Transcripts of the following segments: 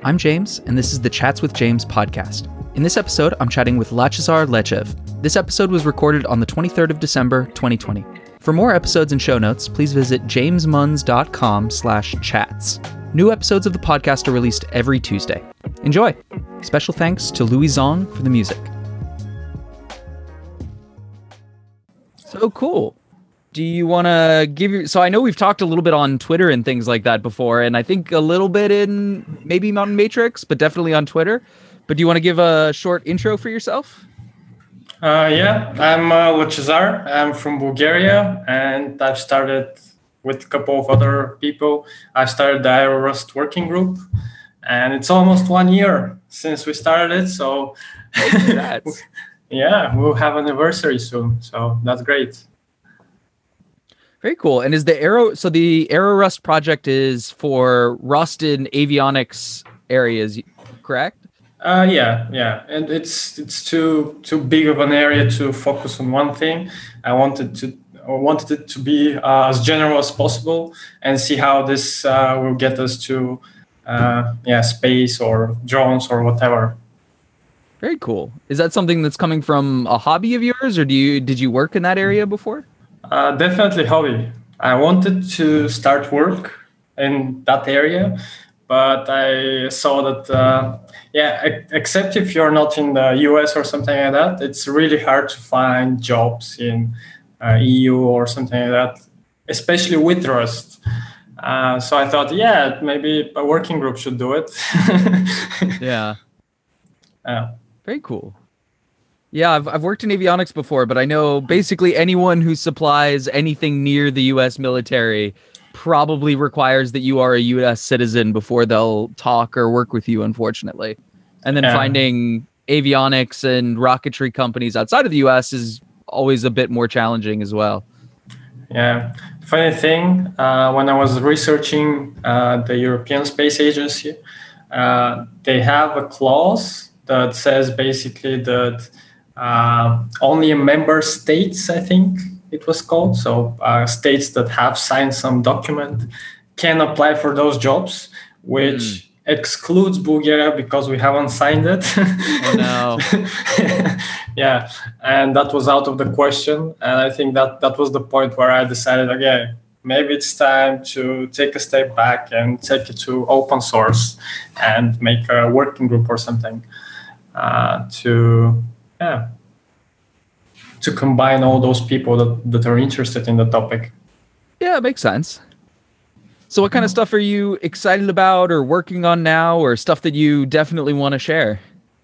I'm James, and this is the Chats with James podcast. In this episode, I'm chatting with Lachazar Lechev. This episode was recorded on the 23rd of December, 2020. For more episodes and show notes, please visit jamesmunns.com/chats. New episodes of the podcast are released every Tuesday. Enjoy! Special thanks to Louis Zong for the music. So cool. Do you want to so I know we've talked a little bit on Twitter and things like that before, and I think a little bit in maybe Mountain Matrix, but definitely on Twitter. But do you want to give a short intro for yourself? Yeah, I'm Lachazar. I'm from Bulgaria, and I've started with a couple of other people. I started the Aero-Rust working group, and it's almost 1 year since we started it. So yeah, we'll have an anniversary soon. So that's great. Very cool. And is the Aero-Rust project is for Rust in avionics areas, correct? Yeah, and it's too big of an area to focus on one thing. I wanted it to be as general as possible and see how this will get us to space or drones or whatever. Very cool. Is that something that's coming from a hobby of yours, or did you work in that area before? Definitely hobby. I wanted to start work in that area, but I saw that, except if you're not in the US or something like that, it's really hard to find jobs in EU or something like that, especially with Rust. So I thought, maybe a working group should do it. Yeah. Very cool. Yeah, I've worked in avionics before, but I know basically anyone who supplies anything near the U.S. military probably requires that you are a U.S. citizen before they'll talk or work with you, unfortunately. And then finding avionics and rocketry companies outside of the U.S. is always a bit more challenging as well. Yeah. Funny thing, when I was researching the European Space Agency, they have a clause that says basically that only member states, I think it was called, so states that have signed some document can apply for those jobs, which excludes Bulgaria because we haven't signed it. Oh no. Yeah, and that was out of the question, and I think that was the point where I decided, okay, maybe it's time to take a step back and take it to open source and make a working group or something to combine all those people that are interested in the topic. Yeah, it makes sense. So what kind of stuff are you excited about or working on now, or stuff that you definitely want to share?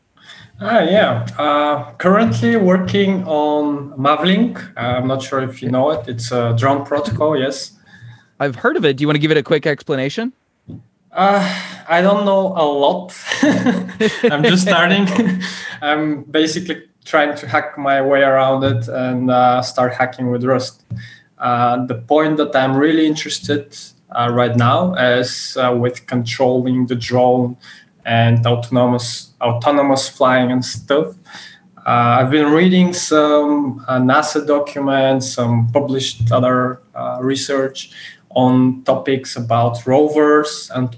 Currently working on Mavlink. I'm not sure if you know it. It's a drone protocol, yes. I've heard of it. Do you want to give it a quick explanation? I don't know a lot. I'm just starting. I'm basically trying to hack my way around it and start hacking with Rust. The point that I'm really interested right now is with controlling the drone and autonomous flying and stuff. I've been reading some NASA documents, some published other research on topics about rovers and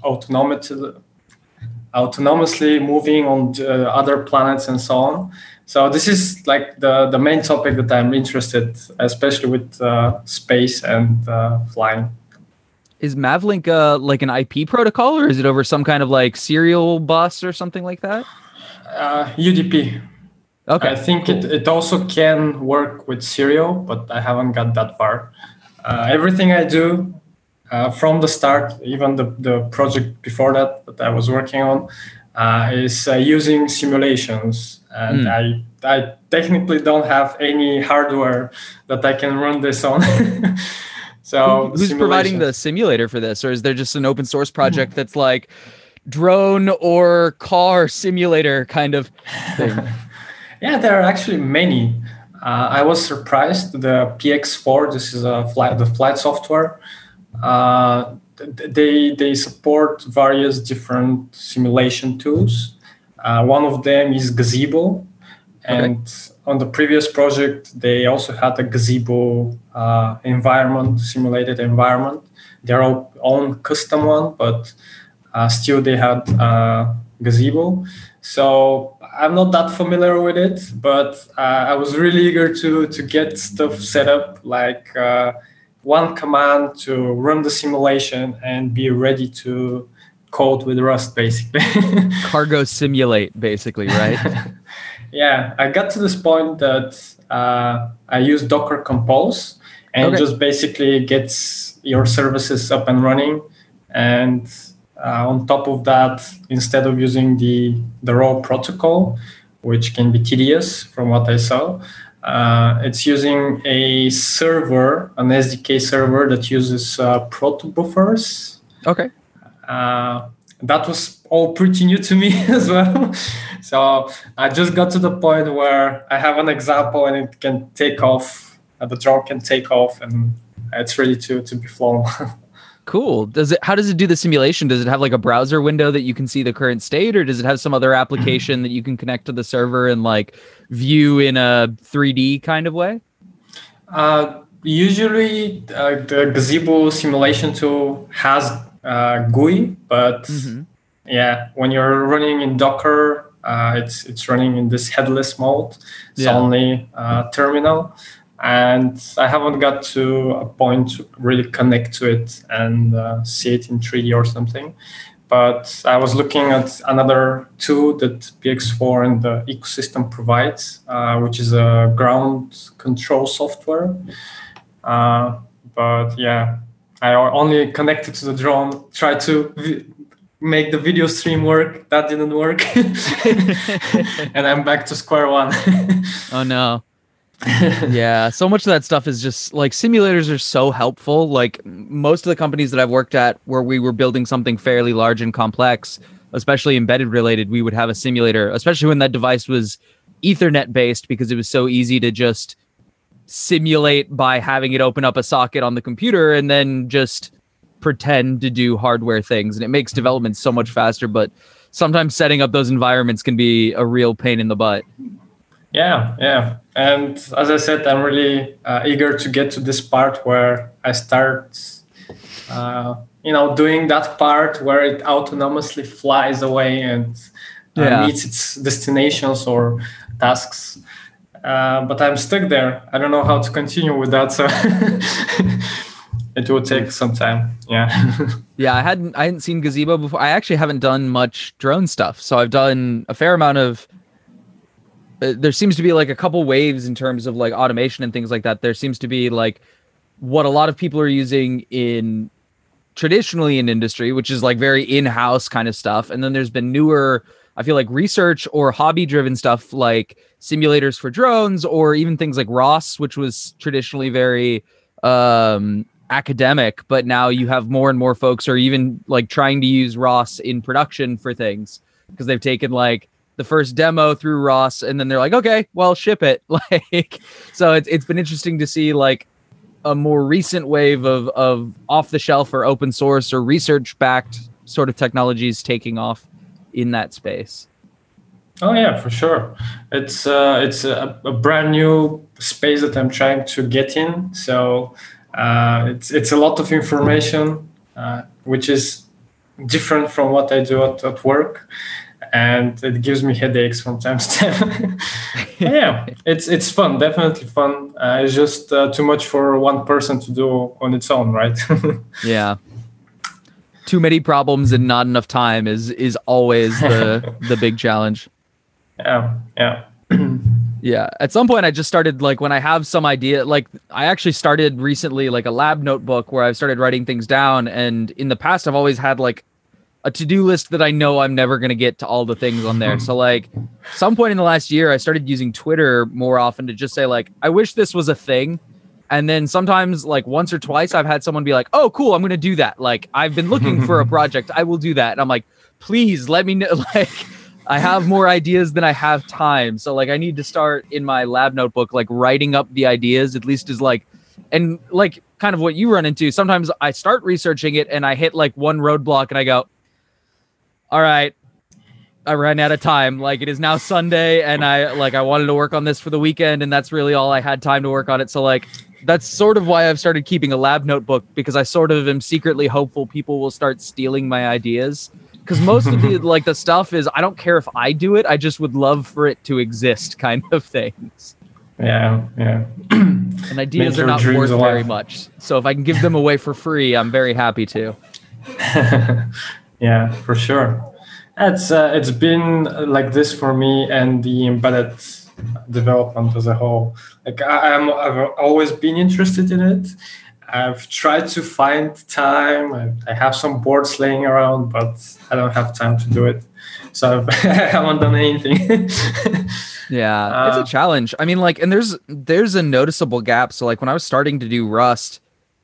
autonomously moving on other planets and so on. So this is like the main topic that I'm interested, especially with space and flying. Is Mavlink like an IP protocol, or is it over some kind of like serial bus or something like that? UDP. Okay. I think cool. It also can work with serial, but I haven't got that far. Everything I do from the start, even the project before that I was working on, is using simulations. And I technically don't have any hardware that I can run this on. So who's providing the simulator for this? Or is there just an open source project that's like drone or car simulator kind of thing? Yeah, there are actually many. I was surprised. The PX4, this is the flight software. They support various different simulation tools. One of them is Gazebo, and on the previous project they also had a Gazebo simulated environment, their own custom one, but still they had Gazebo. So I'm not that familiar with it, but I was really eager to get stuff set up, like one command to run the simulation and be ready to code with Rust, basically. Cargo simulate, basically, right? Yeah, I got to this point that I use Docker Compose and just basically gets your services up and running. And on top of that, instead of using the raw protocol, which can be tedious from what I saw, it's using a server, an SDK server that uses protobufers. Okay. That was all pretty new to me as well. So I just got to the point where I have an example and it can take off, the drone can take off, and it's ready to be flown. Cool. How does it do the simulation? Does it have like a browser window that you can see the current state, or does it have some other application that you can connect to the server and like view in a 3D kind of way? Usually the Gazebo simulation tool has GUI, but yeah, when you're running in Docker, it's running in this headless mode. It's only terminal. And I haven't got to a point to really connect to it and see it in 3D or something. But I was looking at another tool that PX4 and the ecosystem provides, which is a ground control software. But yeah, I only connected to the drone, tried to make the video stream work. That didn't work. And I'm back to square one. Oh, no. Yeah, so much of that stuff is just like simulators are so helpful. Like most of the companies that I've worked at where we were building something fairly large and complex, especially embedded related, we would have a simulator, especially when that device was Ethernet based, because it was so easy to just simulate by having it open up a socket on the computer and then just pretend to do hardware things. And it makes development so much faster, but sometimes setting up those environments can be a real pain in the butt. Yeah. And as I said, I'm really eager to get to this part where I start, doing that part where it autonomously flies away and meets its destinations or tasks. But I'm stuck there. I don't know how to continue with that, so it will take some time. Yeah. Yeah, I hadn't seen Gazebo before. I actually haven't done much drone stuff, so I've done a fair amount of. There seems to be like a couple waves in terms of like automation and things like that. There seems to be like what a lot of people are using in traditionally in industry, which is like very in-house kind of stuff. And then there's been newer, I feel like research or hobby driven stuff like simulators for drones, or even things like ROS, which was traditionally very academic, but now you have more and more folks are even like trying to use ROS in production for things because they've taken like the first demo through ROS and then they're like, okay, well, ship it. Like, so it's been interesting to see like a more recent wave of off the shelf or open source or research backed sort of technologies taking off in that space. Oh yeah, for sure. It's a brand new space that I'm trying to get in. So it's a lot of information, which is different from what I do at work. And it gives me headaches from time to time. Yeah, it's fun, definitely fun. It's just too much for one person to do on its own, right? Yeah. Too many problems and not enough time is always the big challenge. Yeah. Yeah. At some point I just started like when I have some idea, like I actually started recently like a lab notebook where I've started writing things down. And in the past I've always had like a to-do list that I know I'm never going to get to all the things on there. So like some point in the last year, I started using Twitter more often to just say like, I wish this was a thing. And then sometimes like once or twice I've had someone be like, oh, cool, I'm going to do that. Like I've been looking for a project. I will do that. And I'm like, please let me know. Like I have more ideas than I have time. So like I need to start in my lab notebook, like writing up the ideas at least is like, and like kind of what you run into. Sometimes I start researching it and I hit like one roadblock and I go, all right, I ran out of time. Like it is now Sunday and I wanted to work on this for the weekend and that's really all I had time to work on it. So like, that's sort of why I've started keeping a lab notebook, because I sort of am secretly hopeful people will start stealing my ideas because most of the like the stuff is I don't care if I do it, I just would love for it to exist kind of things. Yeah. And ideas are not worth very much, so if I can give them away for free, I'm very happy to. Yeah, for sure. It's been like this for me and the embedded development as a whole. Like I've always been interested in it. I've tried to find time. I have some boards laying around, but I don't have time to do it. So I haven't done anything. Yeah, it's a challenge. I mean, like, and there's a noticeable gap. So like when I was starting to do Rust,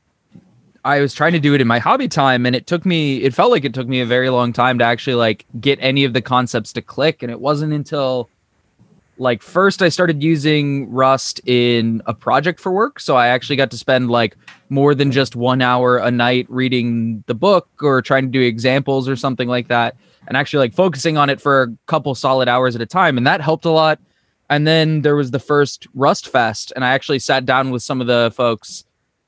I was trying to do it in my hobby time, and it felt like it took me a very long time to actually like get any of the concepts to click. And it wasn't until like first I started using Rust in a project for work. So I actually got to spend like more than just 1 hour a night reading the book or trying to do examples or something like that, and actually like focusing on it for a couple solid hours at a time. And that helped a lot. And then there was the first Rust Fest, and I actually sat down with some of the folks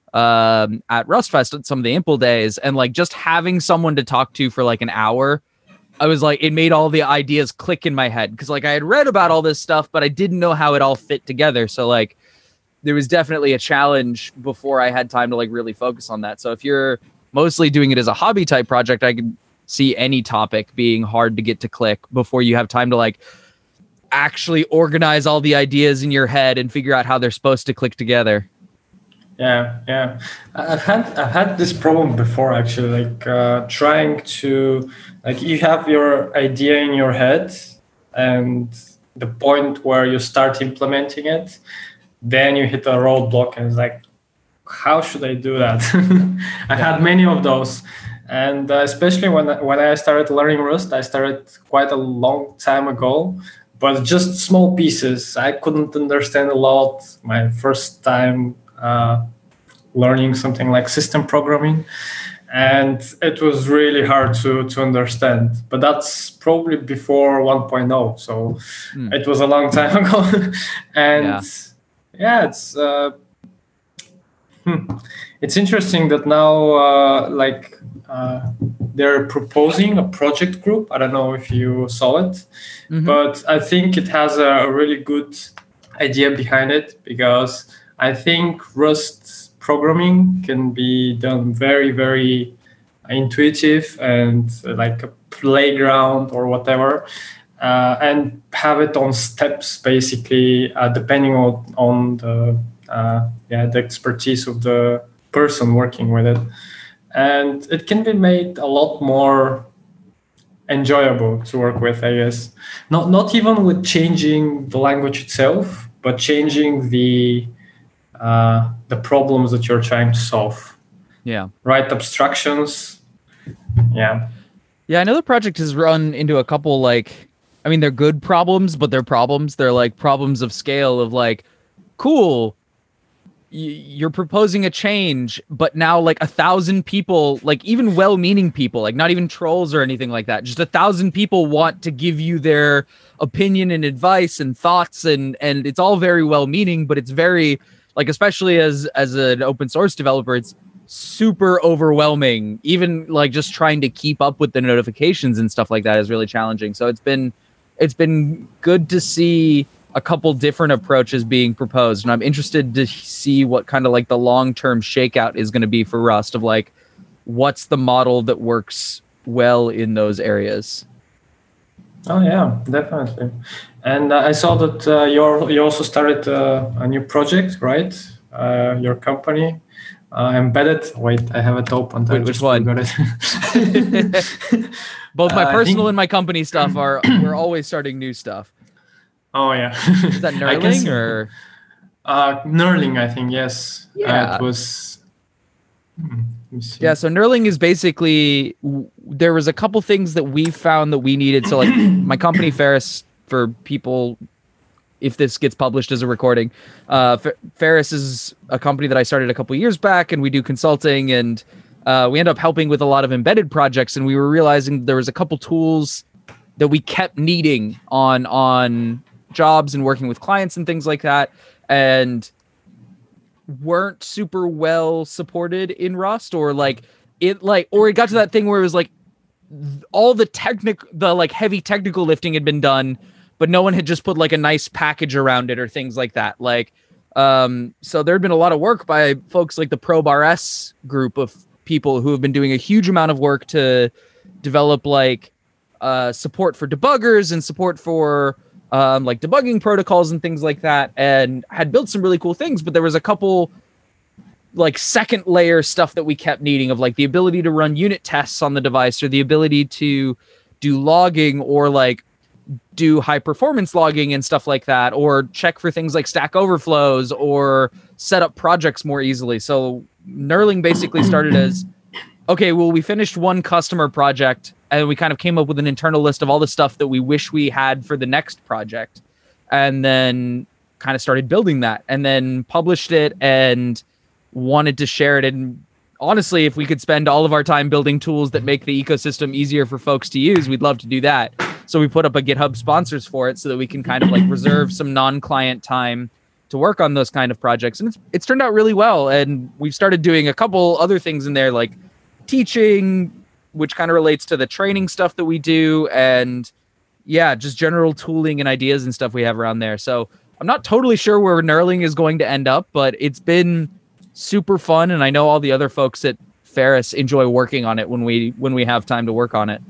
at Rust Fest at some of the Impl days, and like just having someone to talk to for like an hour, I was like, it made all the ideas click in my head, because like I had read about all this stuff, but I didn't know how it all fit together. So like there was definitely a challenge before I had time to like really focus on that. So if you're mostly doing it as a hobby type project, I could see any topic being hard to get to click before you have time to like actually organize all the ideas in your head and figure out how they're supposed to click together. Yeah. I've had this problem before, actually, like trying to, like, you have your idea in your head and the point where you start implementing it, then you hit a roadblock and it's like, how should I do that? I had many of those. And especially when I started learning Rust, I started quite a long time ago, but just small pieces. I couldn't understand a lot my first time learning something like system programming, and it was really hard to understand. But that's probably before 1.0, so it was a long time ago. And it's interesting that now they're proposing a project group. I don't know if you saw it, but I think it has a really good idea behind it, because I think Rust programming can be done very, very intuitive and like a playground or whatever, and have it on steps, basically, depending on the expertise of the person working with it. And it can be made a lot more enjoyable to work with, I guess. Not even with changing the language itself, but changing the problems that you're trying to solve. Yeah. Right abstractions. Yeah. Yeah, I know the project has run into a couple, like, I mean, they're good problems, but they're problems. They're like problems of scale of like, cool, you're proposing a change, but now like 1,000 people, like even well-meaning people, like not even trolls or anything like that, just 1,000 people want to give you their opinion and advice and thoughts, and it's all very well-meaning, but it's very, like, especially as an open source developer, it's super overwhelming. Even like just trying to keep up with the notifications and stuff like that is really challenging. So it's been good to see a couple different approaches being proposed, and I'm interested to see what kind of like the long-term shakeout is going to be for Rust, of like what's the model that works well in those areas. Oh yeah, definitely. And I saw that you also started a new project, right? Your company, Embedded. Wait, I have it open. Wait, which one? Both my personal and my company stuff we're always starting new stuff. Oh yeah. Is that Knurling or? Knurling, I think, yes. Yeah. It was. Yeah, so Knurling is basically, there was a couple things that we found that we needed. So like my company Ferris, for people, if this gets published as a recording, Ferris is a company that I started a couple years back, and we do consulting, and we end up helping with a lot of embedded projects, and we were realizing there was a couple tools that we kept needing on jobs and working with clients and things like that, and weren't super well supported in Rust, or it got to that thing where it was like all the heavy technical lifting had been done, but no one had just put like a nice package around it or things like that. Like, so there'd been a lot of work by folks like the Probe RS group of people who have been doing a huge amount of work to develop like support for debuggers and support for like debugging protocols and things like that, and had built some really cool things. But there was a couple like second layer stuff that we kept needing, of like the ability to run unit tests on the device, or the ability to do logging, or like do high performance logging and stuff like that, or check for things like Stack Overflows, or set up projects more easily. So Knurling basically started as, okay, well, we finished one customer project and we kind of came up with an internal list of all the stuff that we wish we had for the next project, and then kind of started building that, and then published it and wanted to share it. And honestly, if we could spend all of our time building tools that make the ecosystem easier for folks to use, we'd love to do that. So we put up a GitHub sponsors for it so that we can kind of like reserve some non-client time to work on those kind of projects. And it's turned out really well. And we've started doing a couple other things in there, like teaching, which kind of relates to the training stuff that we do. And yeah, just general tooling and ideas and stuff we have around there. So I'm not totally sure where Knurling is going to end up, but it's been super fun, and I know all the other folks at Ferris enjoy working on it when we have time to work on it.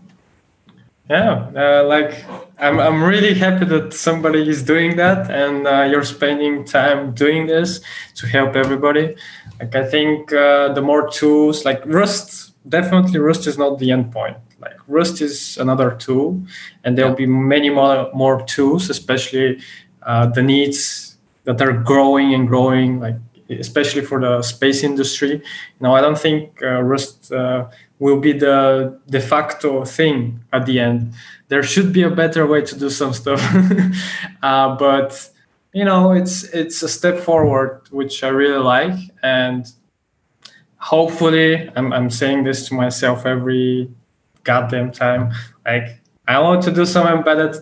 Yeah, like I'm really happy that somebody is doing that, and you're spending time doing this to help everybody. Like I think the more tools, like Rust, definitely Rust is not the end point. Like Rust is another tool, and there'll be many more tools, especially the needs that are growing and growing, like especially for the space industry. Now, I don't think Rust will be the de facto thing at the end. There should be a better way to do some stuff. But, you know, it's a step forward, which I really like. And hopefully, I'm saying this to myself every goddamn time, like, I want to do some embedded,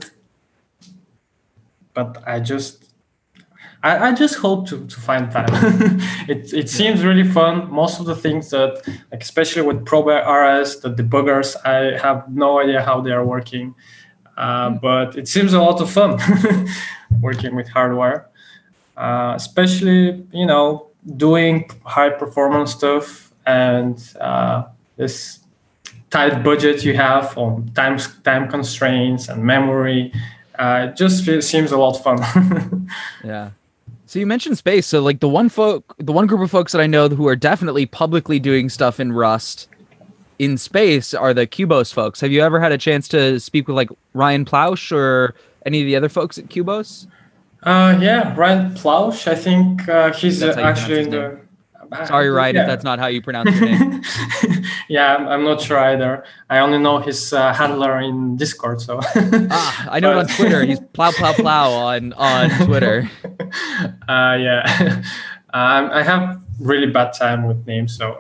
but I just hope to find time. It seems really fun. Most of the things that, like especially with Probe RS, the debuggers, I have no idea how they are working, but it seems a lot of fun working with hardware, especially, you know, doing high performance stuff, and this tight budget you have on time constraints and memory. It just seems a lot of fun. Yeah. So you mentioned space. So like the one group of folks that I know who are definitely publicly doing stuff in Rust in space are the Qubos folks. Have you ever had a chance to speak with like Ryan Plausch or any of the other folks at Qubos? Yeah, Ryan Plausch. I think he's actually in the... Sorry, Ryan, if that's not how you pronounce your name. Yeah, I'm not sure either. I only know his handler in Discord. So I know it on Twitter. He's plow on Twitter. Yeah, I have really bad time with names, so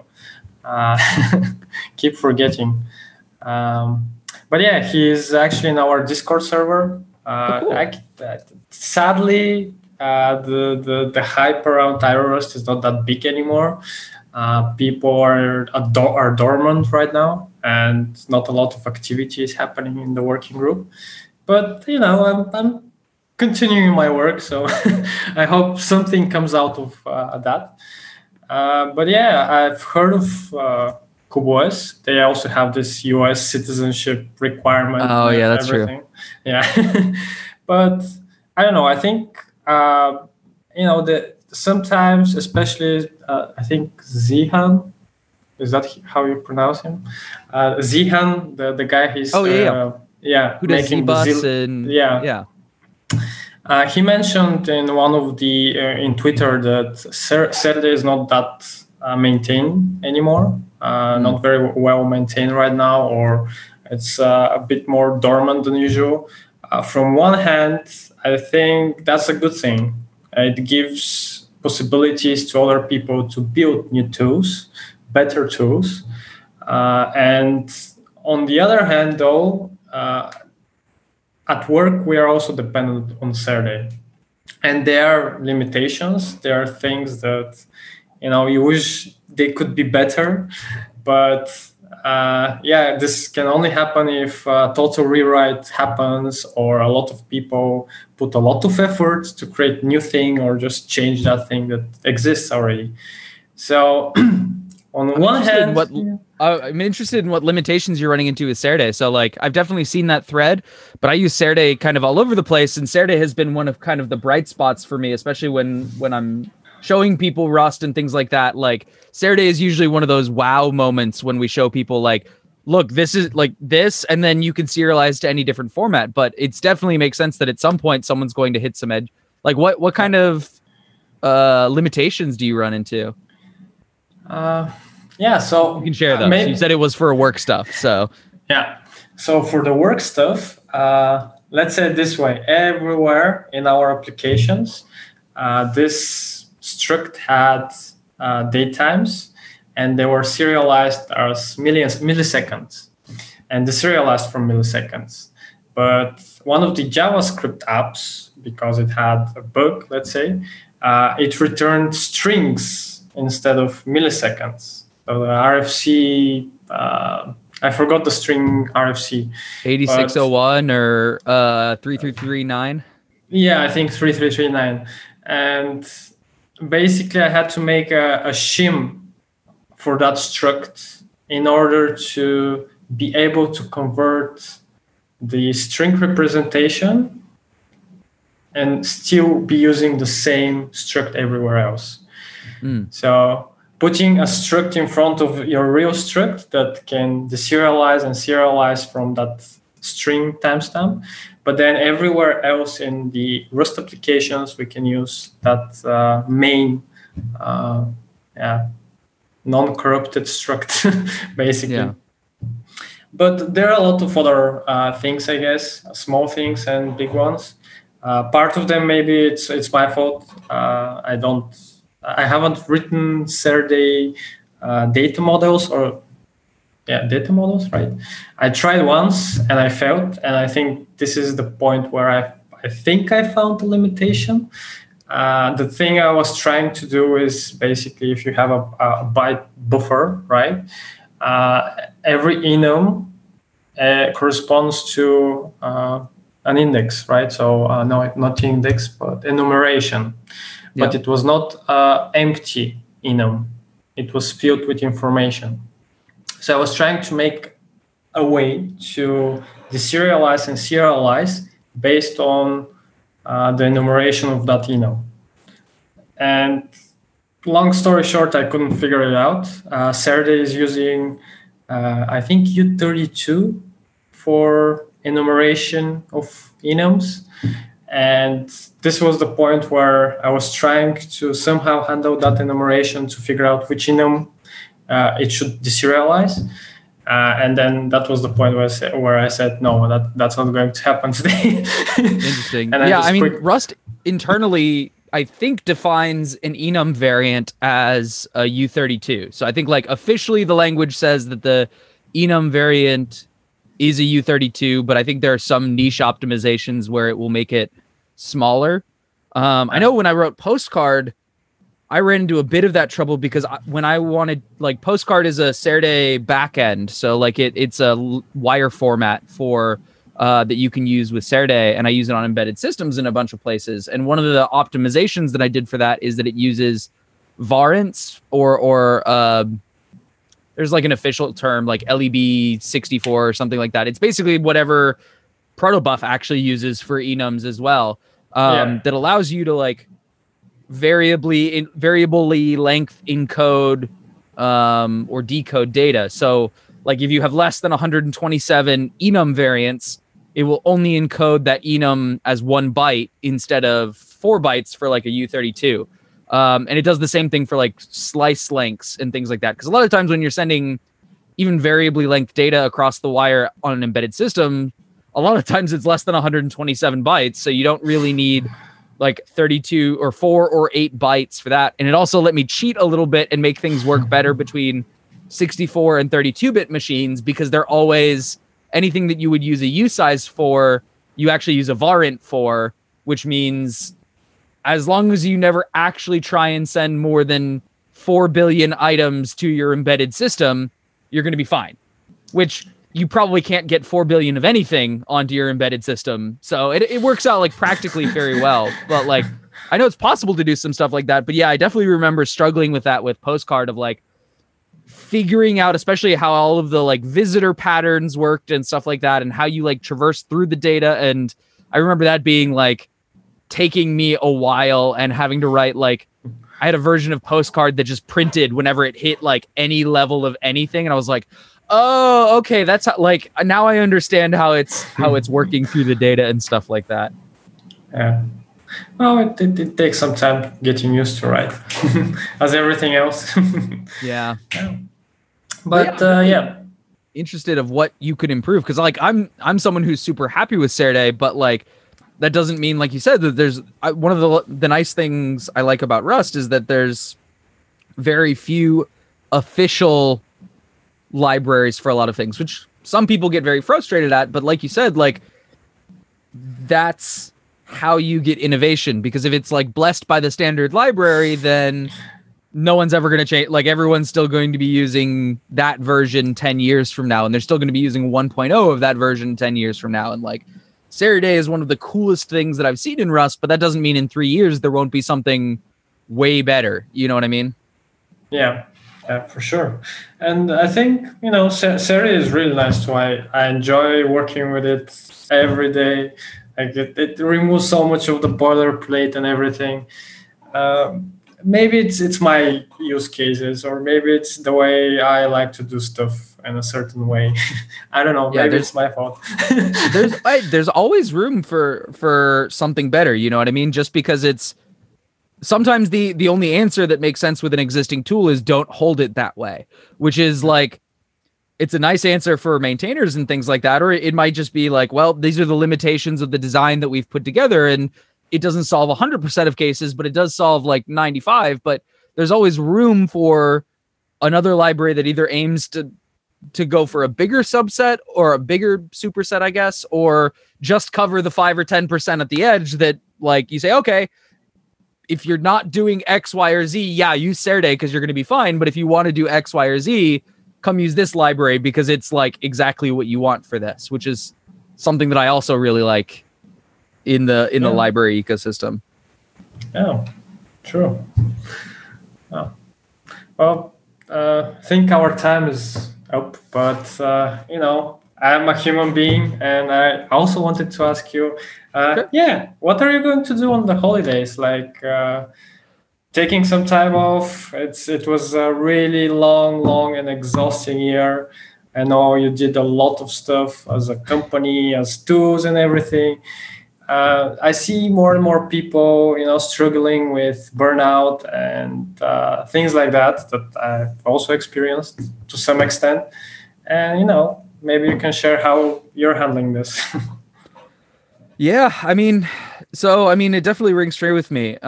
keep forgetting. But yeah, he's actually in our Discord server. Cool. Sadly, the hype around TyroRust is not that big anymore. People are dormant right now, and not a lot of activity is happening in the working group. But you know, I'm continuing my work, so I hope something comes out of that. But yeah, I've heard of KubeOS. They also have this US citizenship requirement. Oh yeah, that's everything. True. Yeah, but I don't know. I think you know, sometimes, especially I think Zihan, is that how you pronounce him? Zihan, the guy he's who does making Z-Bus and yeah. He mentioned in one of the in Twitter that Cerde is not that maintained anymore, not very well maintained right now, or it's a bit more dormant than usual. From one hand, I think that's a good thing. It gives possibilities to other people to build new tools, better tools. And on the other hand, though, at work, we are also dependent on Cerde. And there are limitations. There are things that, you know, you wish they could be better. But yeah, this can only happen if total rewrite happens, or a lot of people put a lot of effort to create new thing, or just change that thing that exists already. So on one hand, I'm interested in what limitations you're running into with Serde. So like, I've definitely seen that thread, but I use Serde kind of all over the place, and Serde has been one of kind of the bright spots for me, especially when I'm showing people Rust and things like that. Like, Serde is usually one of those wow moments when we show people like, look, this is like this, and then you can serialize to any different format. But it's definitely makes sense that at some point someone's going to hit some edge. Like, what kind of limitations do you run into? Yeah, so you can share those. You said it was for work stuff, so yeah. So for the work stuff, let's say it this way: everywhere in our applications, this struct had date times, and they were serialized as milliseconds, and they serialized from milliseconds. But one of the JavaScript apps, because it had a bug, let's say, it returned strings instead of milliseconds. So the RFC, I forgot the string RFC. 8601 or 3339? Yeah, I think 3339. And basically I had to make a shim for that struct in order to be able to convert the string representation and still be using the same struct everywhere else. So putting a struct in front of your real struct that can deserialize and serialize from that string timestamp. But then everywhere else in the Rust applications, we can use that main non-corrupted struct, basically. Yeah. But there are a lot of other things, I guess, small things and big ones. Part of them, maybe it's my fault. I haven't written Serde data models data models, right? I tried once and I failed, and I think this is the point where I think I found the limitation. The thing I was trying to do is basically, if you have a byte buffer, right? Every enum corresponds to an index, right? So no, not index, but enumeration. But it was not empty enum. It was filled with information. So I was trying to make a way to deserialize and serialize based on the enumeration of that enum. And long story short, I couldn't figure it out. Serde is using, I think, U32 for enumeration of enums. And this was the point where I was trying to somehow handle that enumeration to figure out which enum it should deserialize. And then that was the point where I said, no, that's not going to happen today. Interesting. I mean, Rust internally, I think, defines an enum variant as a U32. So I think, like, officially the language says that the enum variant is a U32, but I think there are some niche optimizations where it will make it smaller. I know when I wrote Postcard, I ran into a bit of that trouble because when I wanted, like, Postcard is a Serde backend, so like it's a wire format for that you can use with Serde, and I use it on embedded systems in a bunch of places. And one of the optimizations that I did for that is that it uses varants or there's like an official term like LEB64 or something like that. It's basically whatever Protobuf actually uses for enums as well, that allows you to like variably length encode or decode data. So like if you have less than 127 enum variants, it will only encode that enum as 1 byte instead of 4 bytes for like a U32. And it does the same thing for like slice lengths and things like that. Because a lot of times when you're sending even variably length data across the wire on an embedded system, a lot of times it's less than 127 bytes. So you don't really need like 32 or 4 or 8 bytes for that. And it also let me cheat a little bit and make things work better between 64 and 32-bit machines, because they're always anything that you would use a U size for, you actually use a varant for, which means as long as you never actually try and send more than 4 billion items to your embedded system, you're going to be fine, which you probably can't get 4 billion of anything onto your embedded system. So it works out like practically very well. But like, I know it's possible to do some stuff like that. But yeah, I definitely remember struggling with that with Postcard of like figuring out, especially how all of the like visitor patterns worked and stuff like that, and how you like traverse through the data. And I remember that being like taking me a while and having to write like, I had a version of Postcard that just printed whenever it hit like any level of anything. And I was like, oh, okay, that's how, like, now I understand how it's working through the data and stuff like that. Yeah. Well, it takes some time getting used to, right? As everything else. Yeah. But yeah. Interested of what you could improve, because like I'm someone who's super happy with Serday, but like that doesn't mean, like you said, that there's one of the nice things I like about Rust is that there's very few official libraries for a lot of things, which some people get very frustrated at. But like you said, like that's how you get innovation, because if it's like blessed by the standard library, then no one's ever going to change. Like everyone's still going to be using that version 10 years from now, and they're still going to be using 1.0 of that version 10 years from now. And like Serday is one of the coolest things that I've seen in Rust, but that doesn't mean in 3 years there won't be something way better. You know what I mean? Yeah, for sure. And I think, Serday is really nice too. I enjoy working with it every day. Like it removes so much of the boilerplate and everything. Maybe it's my use cases, or maybe it's the way I like to do stuff in a certain way. I don't know. Yeah, maybe it's my fault. there's always room for something better. You know what I mean? Just because it's sometimes the only answer that makes sense with an existing tool is don't hold it that way, which is like, it's a nice answer for maintainers and things like that. Or it might just be like, well, these are the limitations of the design that we've put together, and it doesn't solve 100% of cases, but it does solve like 95. But there's always room for another library that either aims to go for a bigger subset or a bigger superset, I guess, or just cover the 5 or 10% at the edge that like you say, okay, if you're not doing X, Y, or Z, yeah, use Serday because you're going to be fine. But if you want to do X, Y, or Z, come use this library because it's like exactly what you want for this, which is something that I also really like in the library ecosystem. Yeah, true. Oh. Well, I think our time is up, but I'm a human being, and I also wanted to ask you, sure. What are you going to do on the holidays? Like taking some time off. It was a really long and exhausting year. I know you did a lot of stuff as a company, as tools and everything. I see more and more people, struggling with burnout and things like that I've also experienced to some extent. And, maybe you can share how you're handling this. Yeah, I mean, it definitely rings true with me.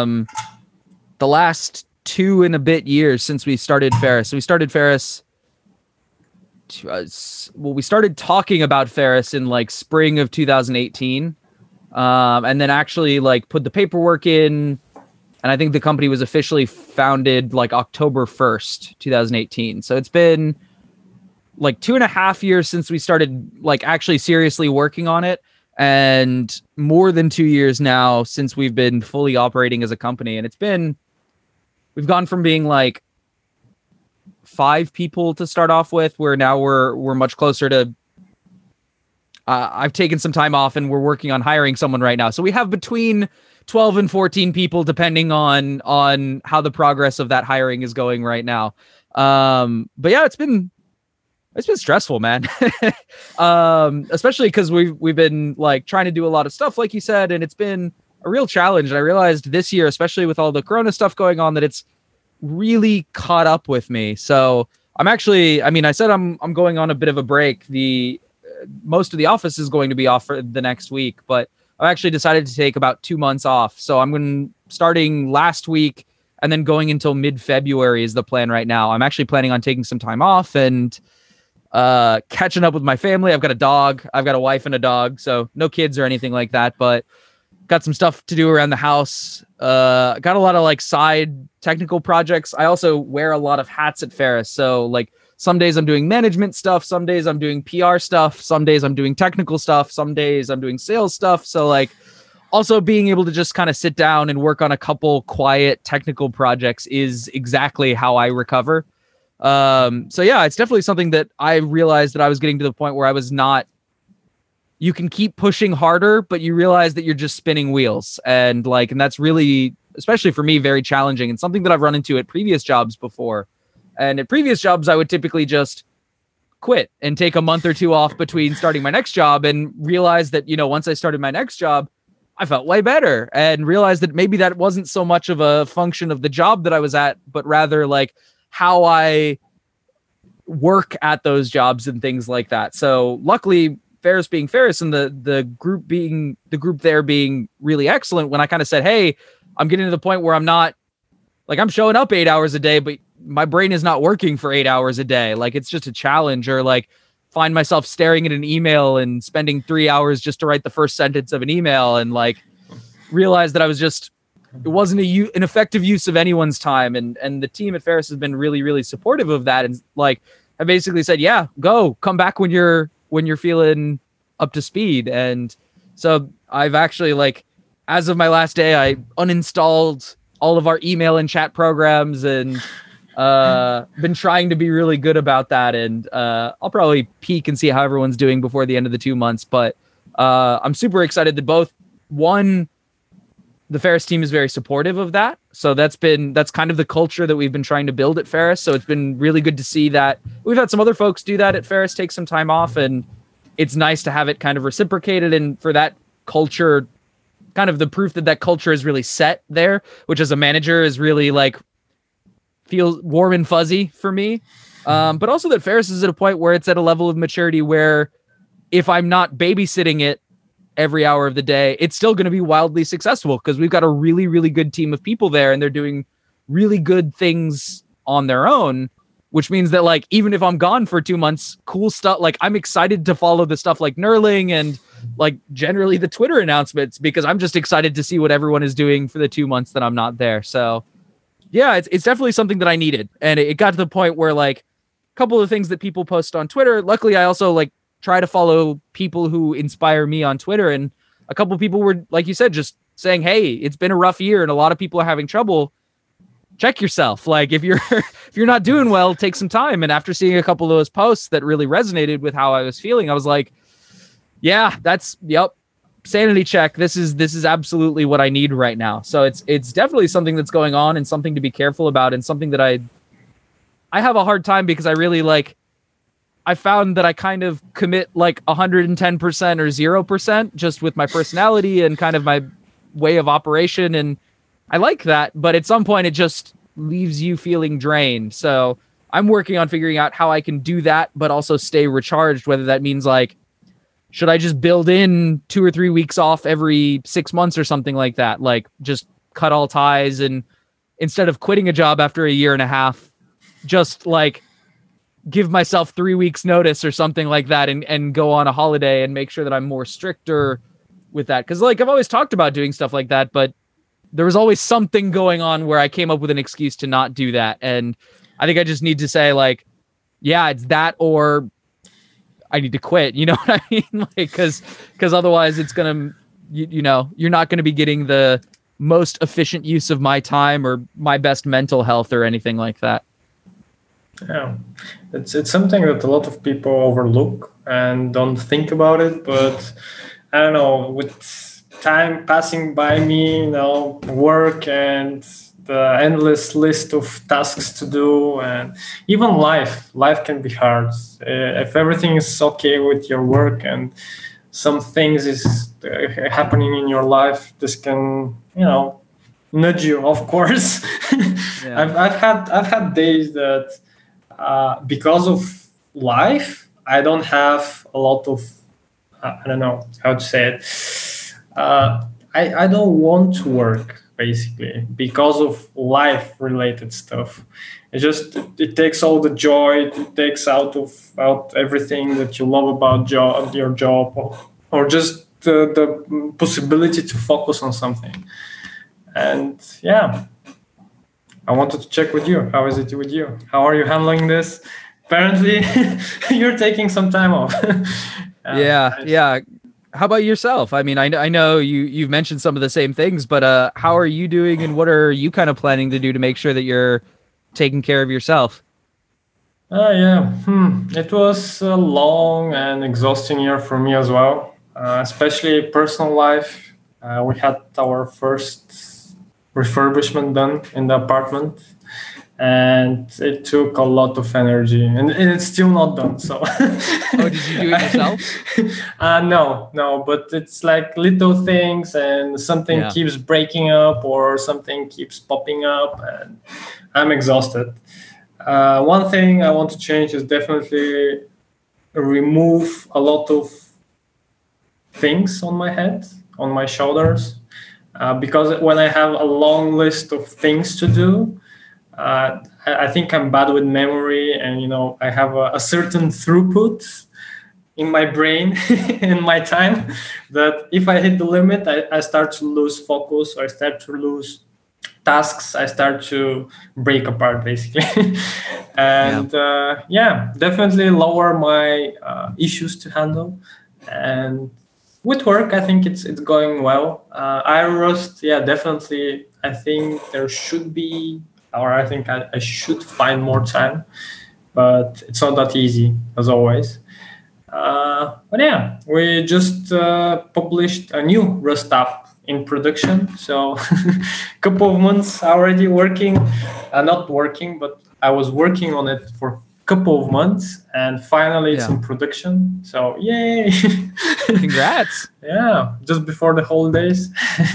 The last 2 and a bit years since we started Ferris. So we started Ferris. We started talking about Ferris in like spring of 2018. And then actually like put the paperwork in, and I think the company was officially founded like October 1st, 2018. So it's been like 2.5 years since we started like actually seriously working on it, and more than 2 years now since we've been fully operating as a company. And we've gone from being like 5 people to start off with, where now we're much closer to I've taken some time off and we're working on hiring someone right now. So we have between 12 and 14 people, depending on how the progress of that hiring is going right now. But yeah, it's been stressful, man. Especially because we've been like trying to do a lot of stuff, like you said, and it's been a real challenge. And I realized this year, especially with all the Corona stuff going on, that it's really caught up with me. So I'm actually, I said I'm going on a bit of a break. Most of the office is going to be off for the next week, but I've actually decided to take about 2 months off. So I'm starting last week and then going until mid-February is the plan right now. I'm actually planning on taking some time off and catching up with my family. I've got a dog. I've got a wife and a dog, so no kids or anything like that, but got some stuff to do around the house. Got a lot of like side technical projects. I also wear a lot of hats at Ferris. So like some days I'm doing management stuff, some days I'm doing PR stuff, some days I'm doing technical stuff, some days I'm doing sales stuff. So like also being able to just kind of sit down and work on a couple quiet technical projects is exactly how I recover. So yeah, it's definitely something that I realized that I was getting to the point where I was not, you can keep pushing harder, but you realize that you're just spinning wheels. And that's really, especially for me, very challenging and something that I've run into at previous jobs before. And at previous jobs, I would typically just quit and take a month or two off between starting my next job and realize that, once I started my next job, I felt way better and realized that maybe that wasn't so much of a function of the job that I was at, but rather like how I work at those jobs and things like that. So luckily, Ferris being Ferris and the group there being really excellent, when I kind of said, hey, I'm getting to the point where I'm not like, I'm showing up 8 hours a day, but my brain is not working for 8 hours a day. Like it's just a challenge, or like find myself staring at an email and spending 3 hours just to write the first sentence of an email, and like realize that it wasn't an effective use of anyone's time. And the team at Ferris has been really, really supportive of that. And like, I basically said, yeah, come back when you're feeling up to speed. And so I've actually, like, as of my last day, I uninstalled all of our email and chat programs and been trying to be really good about that. And I'll probably peek and see how everyone's doing before the end of the 2 months. But I'm super excited that the Ferris team is very supportive of that. So that's kind of the culture that we've been trying to build at Ferris. So it's been really good to see that. We've had some other folks do that at Ferris, take some time off, and it's nice to have it kind of reciprocated. And for that culture, kind of the proof that culture is really set there, which as a manager is really like feels warm and fuzzy for me. But also that Ferris is at a point where it's at a level of maturity where if I'm not babysitting it every hour of the day, it's still going to be wildly successful because we've got a really, really good team of people there and they're doing really good things on their own, which means that like, even if I'm gone for 2 months, cool stuff. Like I'm excited to follow the stuff like Knurling and like generally the Twitter announcements, because I'm just excited to see what everyone is doing for the 2 months that I'm not there. So yeah, it's definitely something that I needed. And it got to the point where like a couple of things that people post on Twitter, luckily I also like try to follow people who inspire me on Twitter. And a couple of people were, like you said, just saying, hey, it's been a rough year and a lot of people are having trouble. Check yourself. Like if you're not doing well, take some time. And after seeing a couple of those posts that really resonated with how I was feeling, I was like, yeah, sanity check. This is absolutely what I need right now. So it's definitely something that's going on and something to be careful about, and something that I have a hard time because I really I found that I kind of commit like 110% or 0% just with my personality and kind of my way of operation. And I like that, but at some point it just leaves you feeling drained. So I'm working on figuring out how I can do that, but also stay recharged, whether that means like, should I just build in 2 or 3 weeks off every 6 months or something like that? Like just cut all ties, and instead of quitting a job after a year and a half, just like give myself 3 weeks notice or something like that and go on a holiday and make sure that I'm more stricter with that. Cause like I've always talked about doing stuff like that, but there was always something going on where I came up with an excuse to not do that. And I think I just need to say like, yeah, it's that, or I need to quit. You know what I mean? Like, cause otherwise it's going to, you're not going to be getting the most efficient use of my time or my best mental health or anything like that. Yeah, it's something that a lot of people overlook and don't think about it. But I don't know, with time passing by me, work and the endless list of tasks to do, and even life can be hard. If everything is okay with your work and some things is happening in your life, this can, nudge you, of course. Yeah. I've had days that because of life, I don't have a lot of, I don't know how to say it. I don't want to work, basically, because of life-related stuff. It takes all the joy, it takes out everything that you love about your job, or just the possibility to focus on something. And yeah, I wanted to check with you. How is it with you? How are you handling this? apparently you're taking some time off. Yeah. How about yourself? I mean, I know you've mentioned some of the same things, but how are you doing, and what are you kind of planning to do to make sure that you're taking care of yourself? Yeah. It was a long and exhausting year for me as well, especially personal life. We had our first refurbishment done in the apartment, and it took a lot of energy, and it's still not done. So, oh, did you do it yourself? No, but it's like little things, and something keeps breaking up or something keeps popping up, and I'm exhausted. One thing I want to change is definitely remove a lot of things on my head, on my shoulders, because when I have a long list of things to do, I think I'm bad with memory, and I have a certain throughput in my brain in my time that if I hit the limit, I start to lose focus, or I start to lose tasks. I start to break apart basically. And definitely lower my issues to handle. And with work, I think it's going well. iRust, definitely. I think there should be, or I think I should find more time, but it's not that easy as always. But yeah, we just published a new Rust app in production. So a couple of months already working, not working, but I was working on it for a couple of months, and finally it's in production. So yay! Congrats! Yeah, just before the holidays.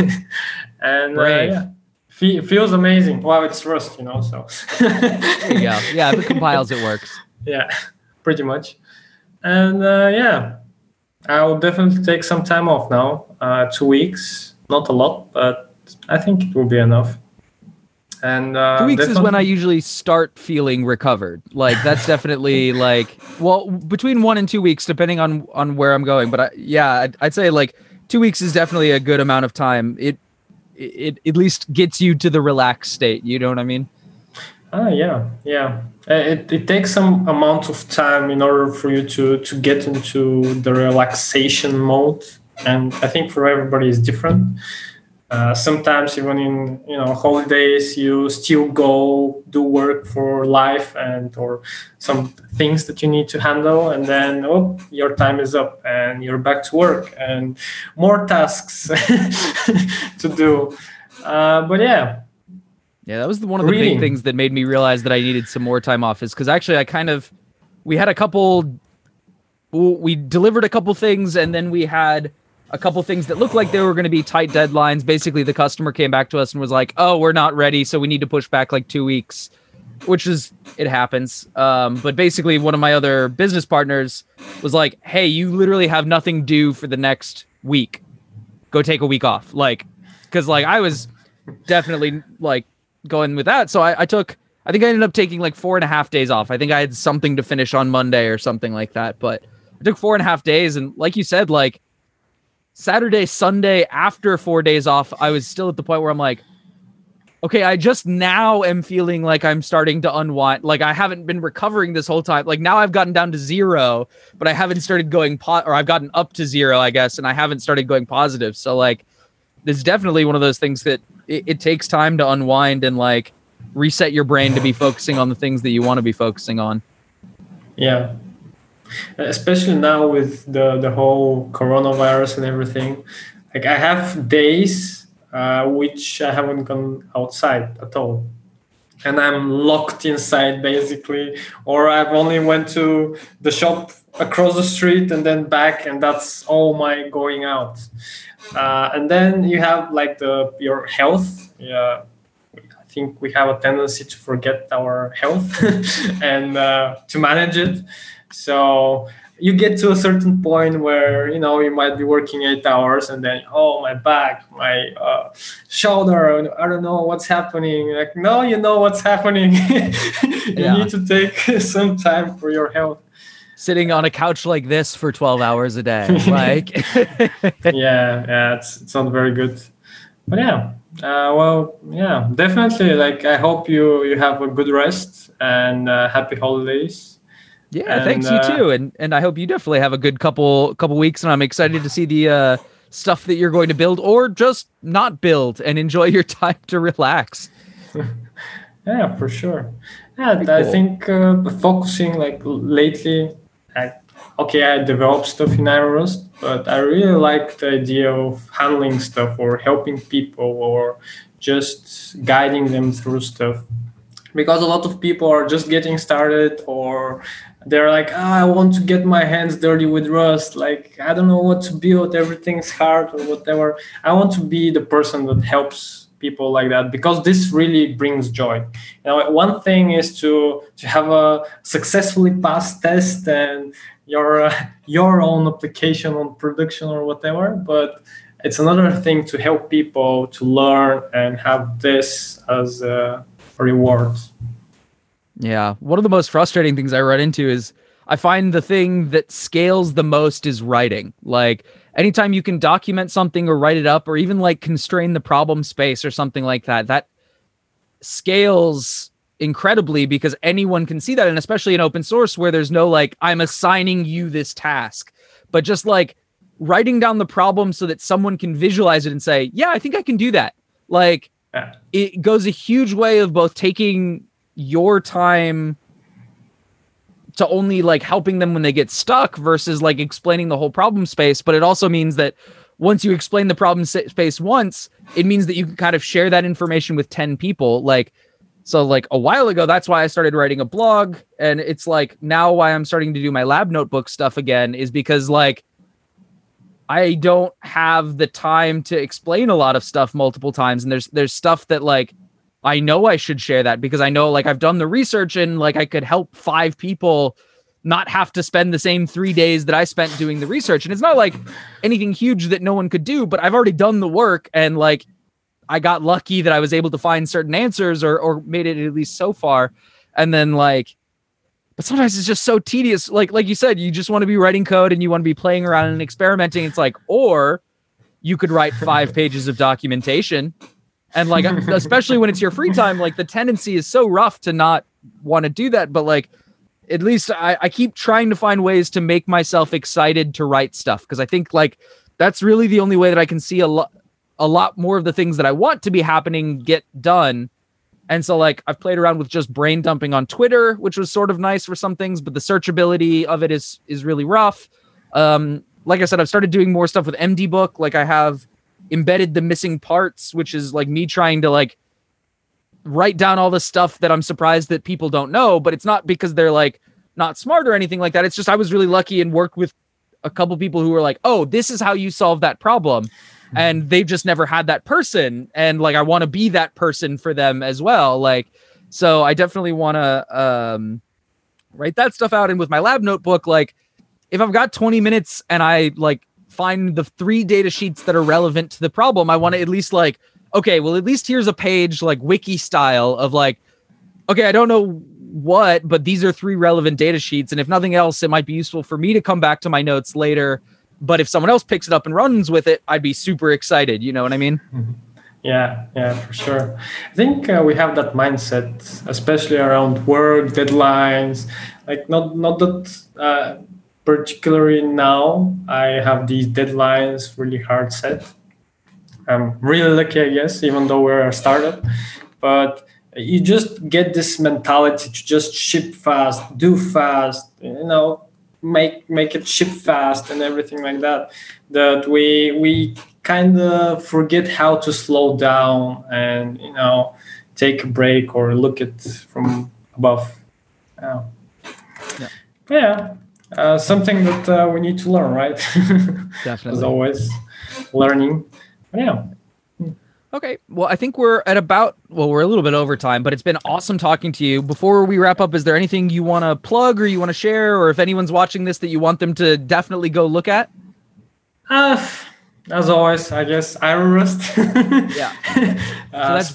And feels amazing. Well, it's Rust, so. There you go. Yeah, if it compiles, it works. Yeah, pretty much. And I will definitely take some time off now, 2 weeks. Not a lot, but I think it will be enough. And 2 weeks is when I usually start feeling recovered. Like that's definitely between 1 and 2 weeks, depending on where I'm going. But I'd say like 2 weeks is definitely a good amount of time. It at least gets you to the relaxed state. You know what I mean? Yeah. It takes some amount of time in order for you to get into the relaxation mode, and I think for everybody is different. Sometimes even in holidays, you still go do work for life or some things that you need to handle, and then your time is up and you're back to work and more tasks to do. But yeah, that was one of the big things that made me realize that I needed some more time off, is because actually we delivered a couple things, and then we had a couple things that looked like they were going to be tight deadlines. Basically, the customer came back to us and was like, oh, we're not ready, so we need to push back like 2 weeks, it happens. But basically, one of my other business partners was like, hey, you literally have nothing due for the next week. Go take a week off. Because I was definitely going with that. So I think I ended up taking 4.5 days off. I think I had something to finish on Monday or something like that. But I took 4.5 days. And like you said, Saturday, Sunday, after 4 days off, I was still at the point where I'm like, okay, I just now am feeling like I'm starting to unwind. I haven't been recovering this whole time. Now I've gotten down to 0, but I haven't started going or I've gotten up to 0, I guess, and I haven't started going positive. So there's definitely one of those things that it takes time to unwind and reset your brain to be focusing on the things that you want to be focusing on. Yeah. Especially now with the whole coronavirus and everything. I have days which I haven't gone outside at all. And I'm locked inside basically, or I've only went to the shop across the street and then back, and that's all my going out. And then you have your health. Yeah, I think we have a tendency to forget our health and to manage it. So you get to a certain point where you might be working 8 hours, and then my back, my shoulder, I don't know what's happening. No, you know what's happening. You need to take some time for your health. Sitting on a couch like this for 12 hours a day, it's not very good. But definitely. I hope you have a good rest and happy holidays. Yeah, thanks, you too. And I hope you definitely have a good couple weeks, and I'm excited to see the stuff that you're going to build or just not build and enjoy your time to relax. Yeah, for sure. Yeah, I think focusing like lately, I develop stuff in Iron Rust, but I really like the idea of handling stuff or helping people or just guiding them through stuff. Because a lot of people are just getting started, or they're like, I want to get my hands dirty with Rust. Like, I don't know what to build. Everything's hard or whatever. I want to be the person that helps people like that, because this really brings joy. One thing is to have a successfully passed test and your own application on production or whatever, but it's another thing to help people to learn and have this as a reward. Yeah, one of the most frustrating things I run into is I find the thing that scales the most is writing. Like, anytime you can document something or write it up or even like constrain the problem space or something like that, that scales incredibly because anyone can see that. And especially in open source where there's no like, I'm assigning you this task, but just like writing down the problem so that someone can visualize it and say, yeah, I think I can do that. Like, it goes a huge way of both taking your time to only like helping them when they get stuck versus like explaining the whole problem space. But it also means that once you explain the problem space once, it means that you can kind of share that information with 10 people. Like, so like a while ago, that's why I started writing a blog. And it's like now why I'm starting to do my lab notebook stuff again is because like I don't have the time to explain a lot of stuff multiple times. And there's stuff that like, I know I should share that because I know like I've done the research and like I could help 5 people not have to spend the same 3 days that I spent doing the research. And it's not like anything huge that no one could do, but I've already done the work. And like, I got lucky that I was able to find certain answers or made it at least so far. And then like, but sometimes it's just so tedious. Like you said, you just want to be writing code and you want to be playing around and experimenting. It's like, or you could write 5 pages of documentation. And like, especially when it's your free time, like the tendency is so rough to not want to do that. But like, at least I keep trying to find ways to make myself excited to write stuff. Cause I think like, that's really the only way that I can see a lot more of the things that I want to be happening get done. And so like, I've played around with just brain dumping on Twitter, which was sort of nice for some things, but the searchability of it is really rough. Like I said, I've started doing more stuff with MDBook. Like I have embedded the missing parts, which is like me trying to like write down all the stuff that I'm surprised that people don't know, but it's not because they're like not smart or anything like that. It's just, I was really lucky and worked with a couple people who were like, oh, this is how you solve that problem. And they've just never had that person. And like, I want to be that person for them as well. Like, so I definitely want to write that stuff out. And with my lab notebook, like if I've got 20 minutes and I like find the 3 data sheets that are relevant to the problem, I want to at least like, okay, well, at least here's a page like wiki style of like, okay, I don't know what, but these are 3 relevant data sheets. And if nothing else, it might be useful for me to come back to my notes later. But if someone else picks it up and runs with it, I'd be super excited. You know what I mean? Mm-hmm. Yeah, for sure. I think we have that mindset, especially around work, deadlines. Like not that particularly now I have these deadlines really hard set. I'm really lucky, I guess, even though we're a startup. But you just get this mentality to just ship fast, do fast, make it ship fast and everything like that, that we kind of forget how to slow down and take a break or look at from above. Something that we need to learn, right? Definitely. As always, learning. Yeah. Okay. Well, I think we're a little bit over time, but it's been awesome talking to you. Before we wrap up, is there anything you want to plug or you want to share, or if anyone's watching this that you want them to definitely go look at? As always, I guess Iron Rust. Yeah. So that's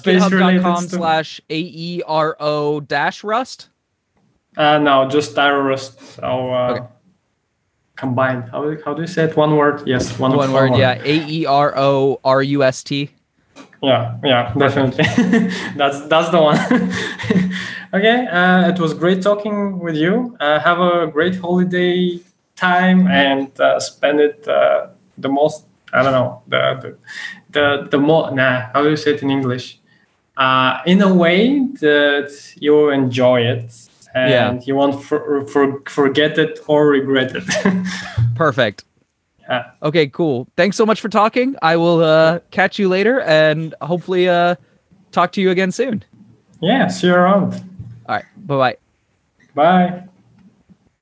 github.com/AERO-Rust? No, just Iron Rust. Okay. Combined. How do you say it? One word? Yes. One word. Yeah. AERORUST. Yeah, definitely. That's the one. Okay, it was great talking with you. Have a great holiday time and spend it the most. I don't know the more. Nah, how do you say it in English? In a way that you enjoy it and you won't forget it or regret it. Perfect. Okay, cool. Thanks so much for talking. I will catch you later and hopefully talk to you again soon. Yeah, see you around. All right. Bye-bye. Bye.